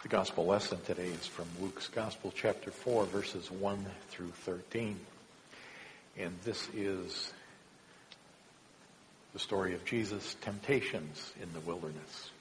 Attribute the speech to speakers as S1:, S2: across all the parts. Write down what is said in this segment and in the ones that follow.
S1: The gospel lesson today is from Luke's Gospel, chapter 4, verses 1 through 13. And this is the story of Jesus' temptations in the wilderness.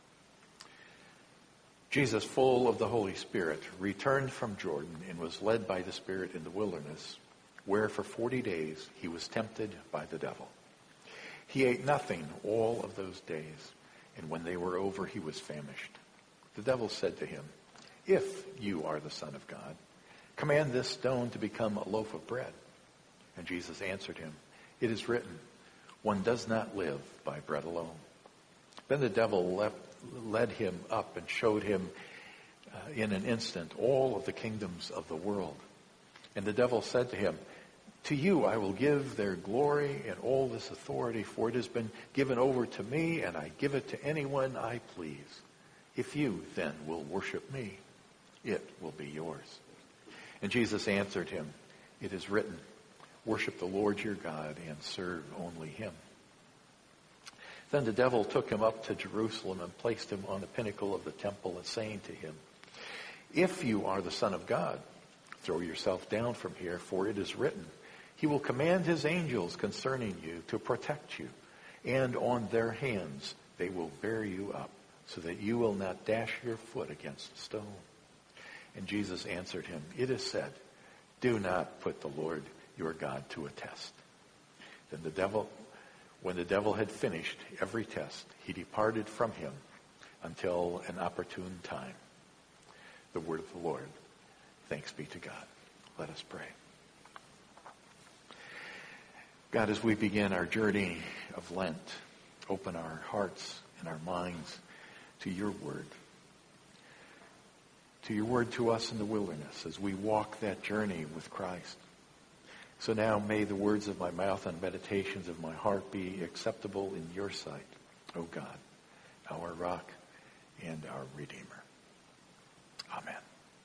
S1: Jesus, full of the Holy Spirit, returned from Jordan and was led by the Spirit in the wilderness, where for 40 days he was tempted by the devil. He ate nothing all of those days, and when they were over, he was famished. The devil said to him, "If you are the Son of God, command this stone to become a loaf of bread." And Jesus answered him, "It is written, one does not live by bread alone." Then the devil led him up and showed him in an instant all of the kingdoms of the world. And the devil said to him, "To you I will give their glory and all this authority, for it has been given over to me, and I give it to anyone I please. If you then will worship me, it will be yours." And Jesus answered him, "It is written, worship the Lord your God and serve only him." Then the devil took him up to Jerusalem and placed him on the pinnacle of the temple, and saying to him, "If you are the Son of God, throw yourself down from here, for it is written, he will command his angels concerning you to protect you, and on their hands they will bear you up, so that you will not dash your foot against a stone." And Jesus answered him, "It is said, do not put the Lord your God to a test." Then when the devil had finished every test, he departed from him until an opportune time. The word of the Lord. Thanks be to God. Let us pray. God, as we begin our journey of Lent, open our hearts and our minds to your word to us in the wilderness as we walk that journey with Christ. So now may the words of my mouth and meditations of my heart be acceptable in your sight, O God, our rock and our Redeemer. Amen.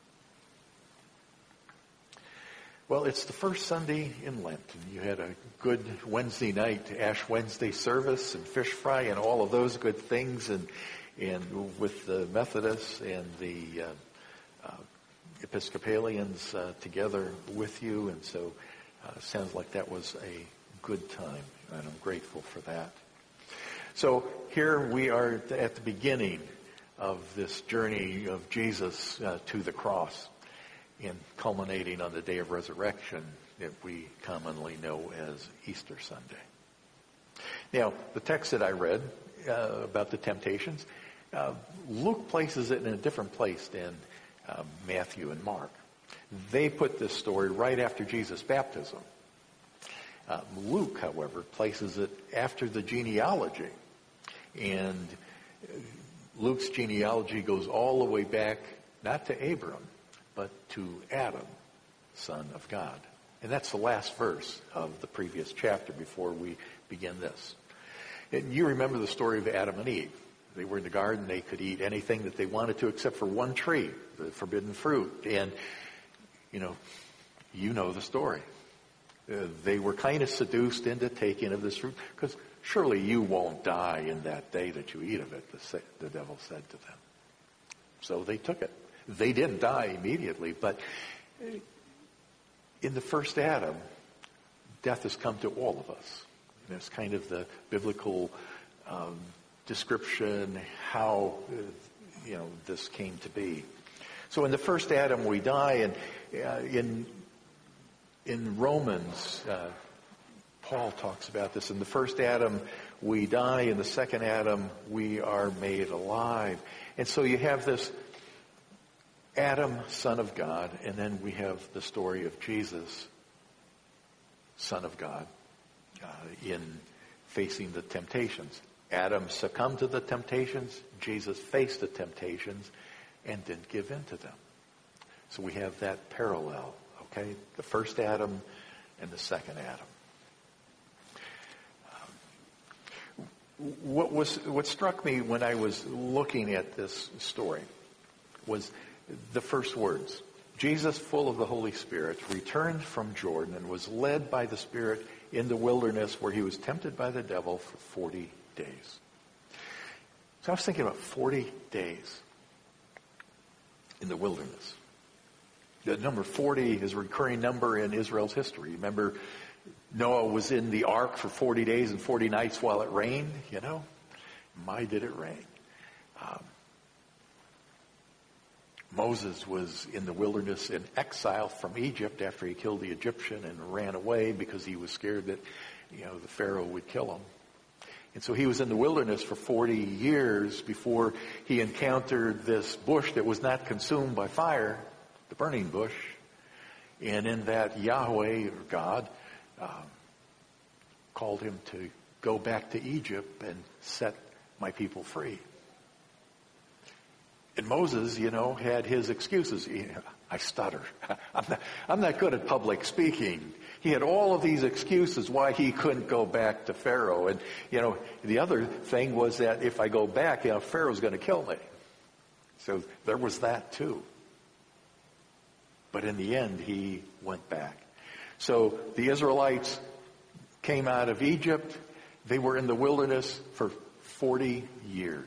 S1: Well, it's the first Sunday in Lent, and you had a good Wednesday night, Ash Wednesday service and fish fry and all of those good things, and with the Methodists and the Episcopalians together with you, and so sounds like that was a good time, and I'm grateful for that. So here we are at the beginning of this journey of Jesus to the cross, and culminating on the day of resurrection that we commonly know as Easter Sunday. Now, the text that I read about the temptations, Luke places it in a different place than Matthew and Mark. They put this story right after Jesus' baptism. Luke, however, places it after the genealogy. And Luke's genealogy goes all the way back, not to Abram, but to Adam, son of God. And that's the last verse of the previous chapter before we begin this. And you remember the story of Adam and Eve. They were in the garden. They could eat anything that they wanted to except for one tree, the forbidden fruit. And, you know the story. They were kind of seduced into taking of this fruit, because surely you won't die in that day that you eat of it, the devil said to them. So they took it. They didn't die immediately, but in the first Adam, death has come to all of us. And it's kind of the biblical description how this came to be. So in the first Adam we die, and in Romans, Paul talks about this. In the first Adam we die, in the second Adam we are made alive. And so you have this Adam, son of God, and then we have the story of Jesus, son of God, in facing the temptations. Adam succumbed to the temptations. Jesus faced the temptations and didn't give in to them. So we have that parallel, okay? The first Adam and the second Adam. What struck me when I was looking at this story was the first words. Jesus, full of the Holy Spirit, returned from Jordan and was led by the Spirit in the wilderness, where he was tempted by the devil for 40 days. So I was thinking about 40 days. in the wilderness. The number 40 is a recurring number in Israel's history. Remember, Noah was in the ark for 40 days and 40 nights while it rained, My, did it rain. Moses was in the wilderness in exile from Egypt after he killed the Egyptian and ran away because he was scared that, the Pharaoh would kill him. And so he was in the wilderness for 40 years before he encountered this bush that was not consumed by fire, the burning bush. And in that, Yahweh, or God, called him to go back to Egypt and set my people free. And Moses, had his excuses. I stutter. I'm not good at public speaking. He had all of these excuses why he couldn't go back to Pharaoh. And, the other thing was that if I go back, Pharaoh's going to kill me. So there was that too. But in the end, he went back. So the Israelites came out of Egypt. They were in the wilderness for 40 years.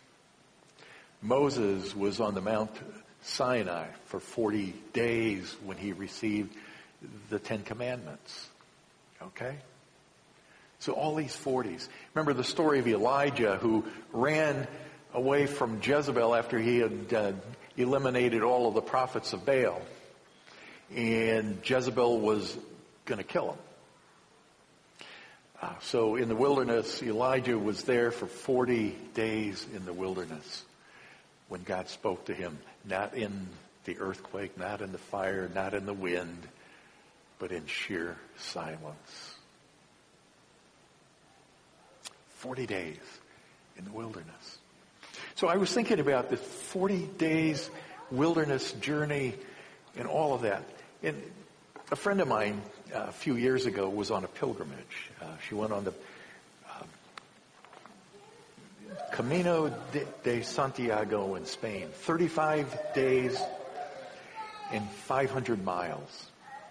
S1: Moses was on the Mount Sinai for 40 days when he received the Ten Commandments. Okay? So all these 40s. Remember the story of Elijah, who ran away from Jezebel after he had eliminated all of the prophets of Baal. And Jezebel was going to kill him. So in the wilderness, Elijah was there for 40 days in the wilderness when God spoke to him, not in the earthquake, not in the fire, not in the wind, but in sheer silence. 40 days in the wilderness. So I was thinking about this 40 days wilderness journey and all of that. And a friend of mine a few years ago was on a pilgrimage. She went on the Camino de Santiago in Spain. 35 days and 500 miles.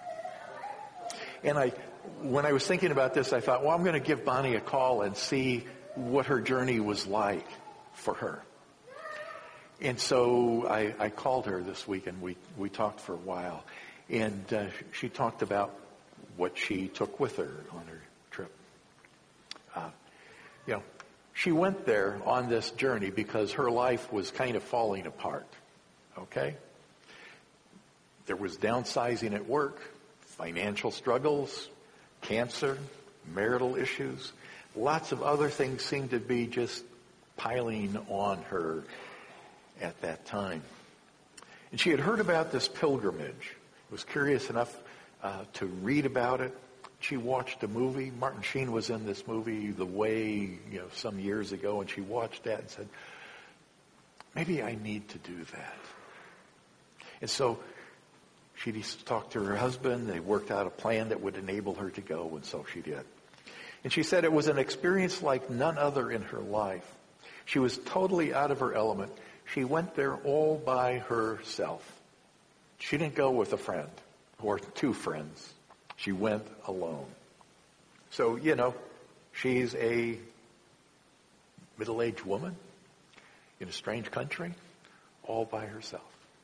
S1: And when I was thinking about this, I thought, I'm going to give Bonnie a call and see what her journey was like for her. And so I called her this week and we talked for a while. And she talked about what she took with her on her trip. She went there on this journey because her life was kind of falling apart. Okay? There was downsizing at work, financial struggles, cancer, marital issues. Lots of other things seemed to be just piling on her at that time. And she had heard about this pilgrimage, was curious enough to read about it. She watched a movie. Martin Sheen was in this movie, The Way, some years ago, and she watched that and said, maybe I need to do that. And so she talked to her husband. They worked out a plan that would enable her to go, and so she did. And she said it was an experience like none other in her life. She was totally out of her element. She went there all by herself. She didn't go with a friend or two friends. She went alone. So, she's a middle-aged woman in a strange country, all by herself.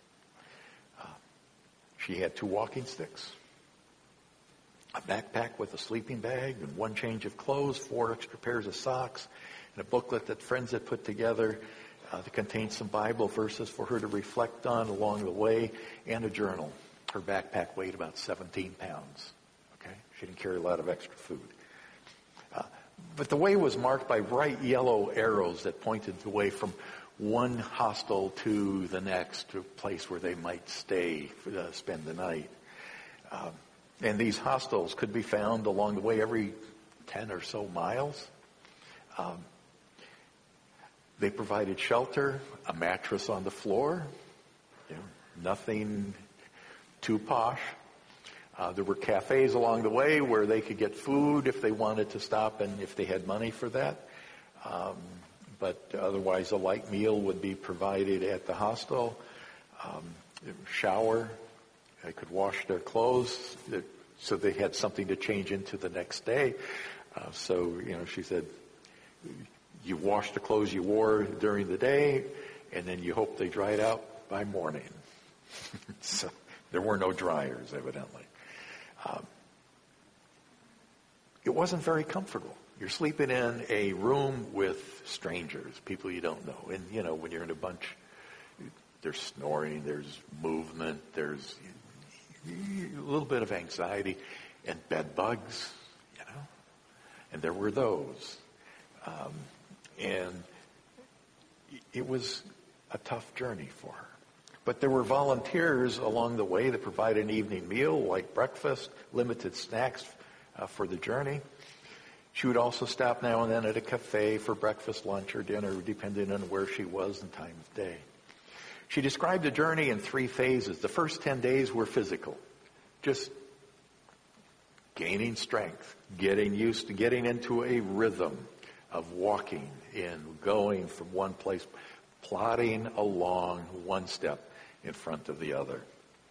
S1: She had 2 walking sticks, a backpack with a sleeping bag, and 1 change of clothes, 4 extra pairs of socks, and a booklet that friends had put together that contained some Bible verses for her to reflect on along the way, and a journal. Her backpack weighed about 17 pounds. Okay? She didn't carry a lot of extra food. But the way was marked by bright yellow arrows that pointed the way from one hostel to the next, to a place where they might stay, spend the night. And these hostels could be found along the way every 10 or so miles. They provided shelter, a mattress on the floor, nothing too posh. There were cafes along the way where they could get food if they wanted to stop and if they had money for that. But otherwise a light meal would be provided at the hostel. Shower. They could wash their clothes so they had something to change into the next day. She said, you wash the clothes you wore during the day and then you hope they dried out by morning. So there were no dryers, evidently. It wasn't very comfortable. You're sleeping in a room with strangers, people you don't know. And, when you're in a bunch, there's snoring, there's movement, there's a little bit of anxiety, and bed bugs, And there were those. And it was a tough journey for her. But there were volunteers along the way that provided an evening meal, like breakfast, limited snacks for the journey. She would also stop now and then at a cafe for breakfast, lunch, or dinner, depending on where she was and time of day. She described the journey in 3 phases. The first 10 days were physical, just gaining strength, getting used to getting into a rhythm of walking and going from one place, plodding along one step in front of the other,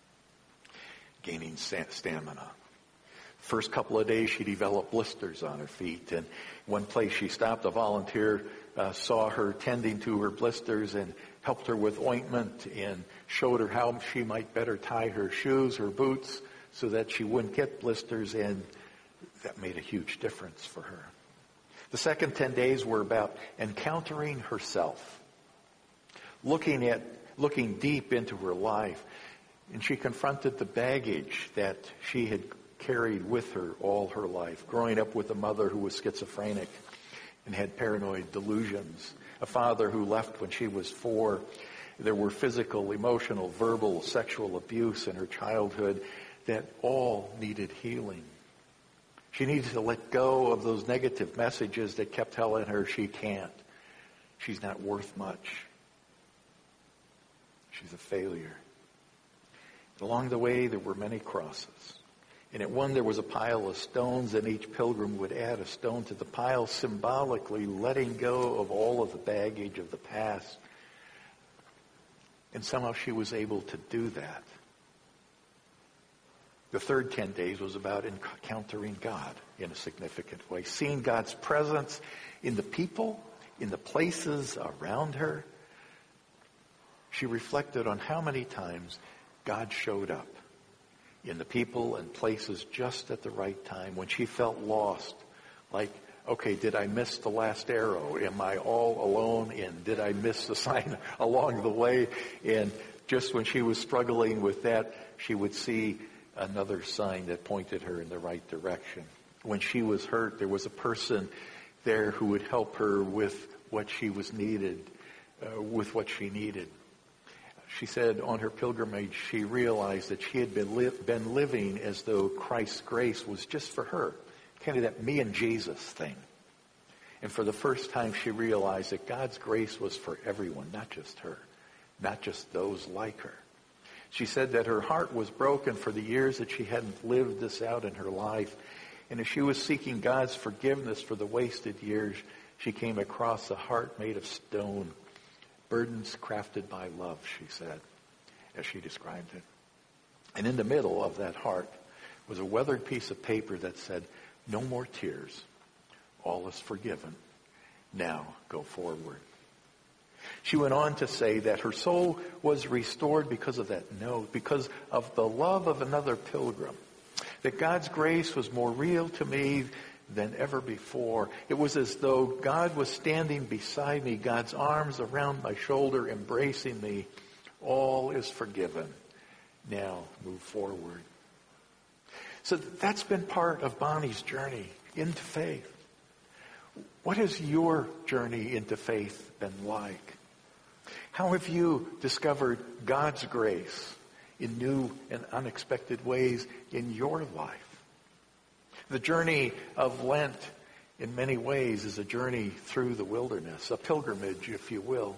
S1: gaining stamina. First couple of days, she developed blisters on her feet. And one place she stopped, a volunteer saw her tending to her blisters and helped her with ointment and showed her how she might better tie her shoes, her boots, so that she wouldn't get blisters, and that made a huge difference for her. The second 10 days were about encountering herself, looking deep into her life, and she confronted the baggage that she had carried with her all her life, growing up with a mother who was schizophrenic and had paranoid delusions, a father who left when she was 4. There were physical, emotional, verbal, sexual abuse in her childhood that all needed healing. She needed to let go of those negative messages that kept telling her she can't. She's not worth much. She's a failure. Along the way, there were many crosses. And at one, there was a pile of stones, and each pilgrim would add a stone to the pile, symbolically letting go of all of the baggage of the past. And somehow she was able to do that. The third 10 days was about encountering God in a significant way, seeing God's presence in the people, in the places around her. She reflected on how many times God showed up in the people and places just at the right time when she felt lost. Like, okay, did I miss the last arrow? Am I all alone? And did I miss the sign along the way? And just when she was struggling with that, she would see another sign that pointed her in the right direction. When she was hurt, there was a person there who would help her with what she needed. She said on her pilgrimage, she realized that she had been living as though Christ's grace was just for her, kind of that me and Jesus thing. And for the first time, she realized that God's grace was for everyone, not just her, not just those like her. She said that her heart was broken for the years that she hadn't lived this out in her life. And as she was seeking God's forgiveness for the wasted years, she came across a heart made of stone, burdens crafted by love, she said, as she described it. And in the middle of that heart was a weathered piece of paper that said, "No more tears. All is forgiven. Now go forward." She went on to say that her soul was restored because of that note, because of the love of another pilgrim, that God's grace was more real to me than ever before. It was as though God was standing beside me, God's arms around my shoulder, embracing me. All is forgiven. Now move forward. So that's been part of Bonnie's journey into faith. What has your journey into faith been like? How have you discovered God's grace in new and unexpected ways in your life? The journey of Lent, in many ways, is a journey through the wilderness, a pilgrimage, if you will.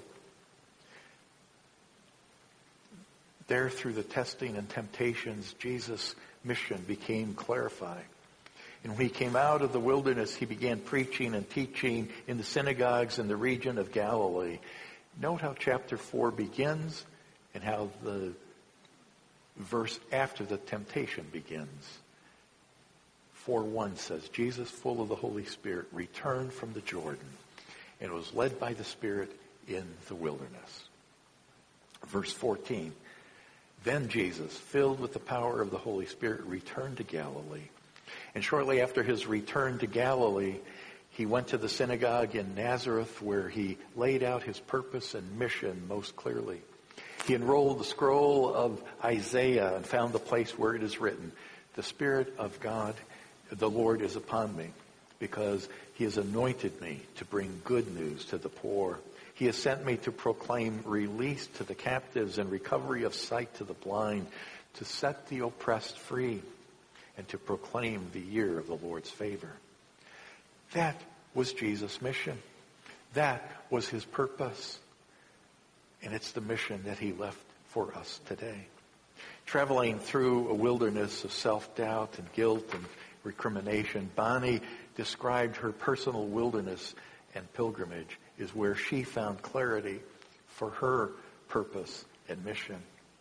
S1: There, through the testing and temptations, Jesus' mission became clarified. And when he came out of the wilderness, he began preaching and teaching in the synagogues in the region of Galilee. Note how chapter 4 begins and how the verse after the temptation begins. 4:1 says, Jesus, full of the Holy Spirit, returned from the Jordan and was led by the Spirit in the wilderness. Verse 14, Then Jesus, filled with the power of the Holy Spirit, returned to Galilee. And shortly after his return to Galilee, he went to the synagogue in Nazareth, where he laid out his purpose and mission most clearly. He unrolled the scroll of Isaiah and found the place where it is written, "The Spirit of God, the Lord, is upon me, because he has anointed me to bring good news to the poor. He has sent me to proclaim release to the captives and recovery of sight to the blind, to set the oppressed free, and to proclaim the year of the Lord's favor." That was Jesus' mission. That was his purpose. And it's the mission that he left for us today. Traveling through a wilderness of self-doubt and guilt and recrimination, Bonnie described her personal wilderness and pilgrimage is where she found clarity for her purpose and mission.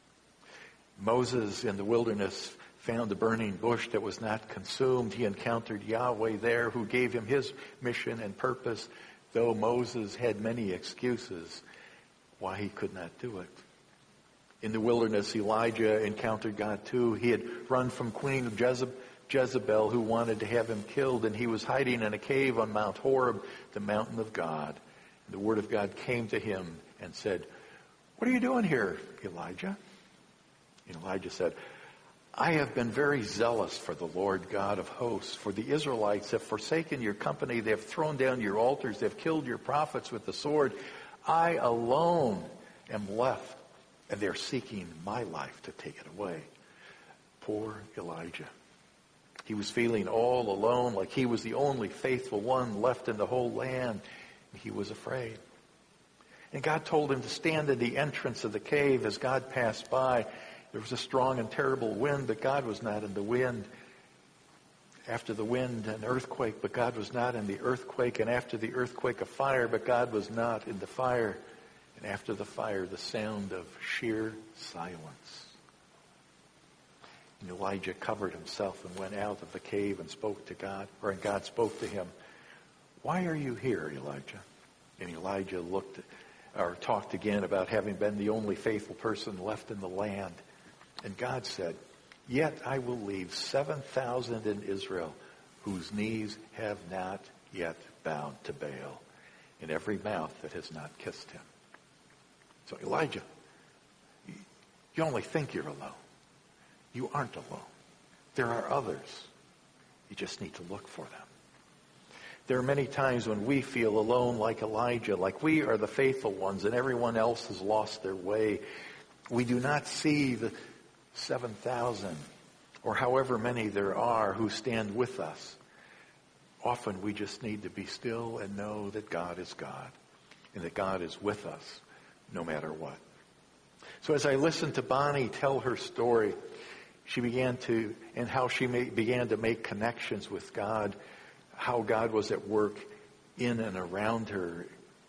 S1: Moses in the wilderness found a burning bush that was not consumed. He encountered Yahweh there, who gave him his mission and purpose, though Moses had many excuses why he could not do it. In the wilderness, Elijah encountered God too. He had run from Queen Jezebel, who wanted to have him killed, and he was hiding in a cave on Mount Horeb, the mountain of God. And the word of God came to him and said, "What are you doing here, Elijah?" And Elijah said, "I have been very zealous for the Lord God of hosts, for the Israelites have forsaken your company. They have thrown down your altars. They have killed your prophets with the sword. I alone am left, and they're seeking my life to take it away." Poor Elijah. He was feeling all alone, like he was the only faithful one left in the whole land. He was afraid. And God told him to stand in the entrance of the cave. As God passed by, there was a strong and terrible wind, but God was not in the wind. After the wind, an earthquake, but God was not in the earthquake. And after the earthquake, a fire, but God was not in the fire. And after the fire, the sound of sheer silence. And Elijah covered himself and went out of the cave and spoke to God, and God spoke to him. "Why are you here, Elijah?" And Elijah talked again about having been the only faithful person left in the land. And God said, "Yet I will leave 7,000 in Israel whose knees have not yet bowed to Baal, and every mouth that has not kissed him." So Elijah, you only think you're alone. You aren't alone. There are others. You just need to look for them. There are many times when we feel alone like Elijah, like we are the faithful ones and everyone else has lost their way. We do not see the 7,000 or however many there are who stand with us. Often we just need to be still and know that God is God and that God is with us no matter what. So as I listened to Bonnie tell her story, began to make connections with God, how God was at work in and around her.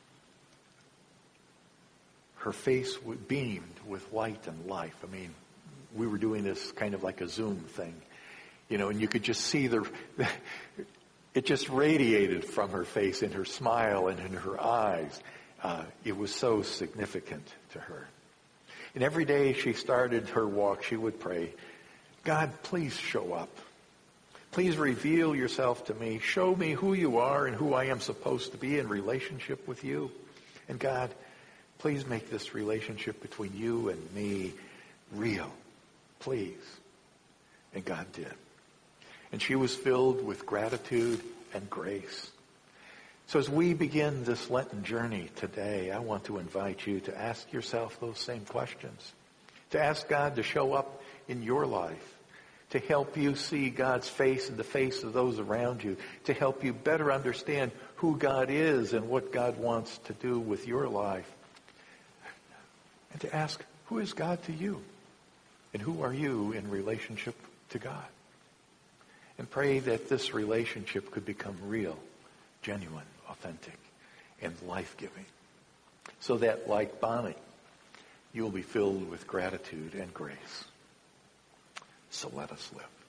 S1: Her face beamed with light and life. I mean, we were doing this kind of like a Zoom thing, and you could just see it just radiated from her face in her smile and in her eyes. It was so significant to her. And every day she started her walk, she would pray, "God, please show up. Please reveal yourself to me. Show me who you are and who I am supposed to be in relationship with you. And God, please make this relationship between you and me real. Please." And God did. And she was filled with gratitude and grace. So as we begin this Lenten journey today, I want to invite you to ask yourself those same questions. To ask God to show up in your life, to help you see God's face in the face of those around you, to help you better understand who God is and what God wants to do with your life, and to ask, who is God to you? And who are you in relationship to God? And pray that this relationship could become real, genuine, authentic, and life-giving, so that, like Bonnie, you will be filled with gratitude and grace. So let us live.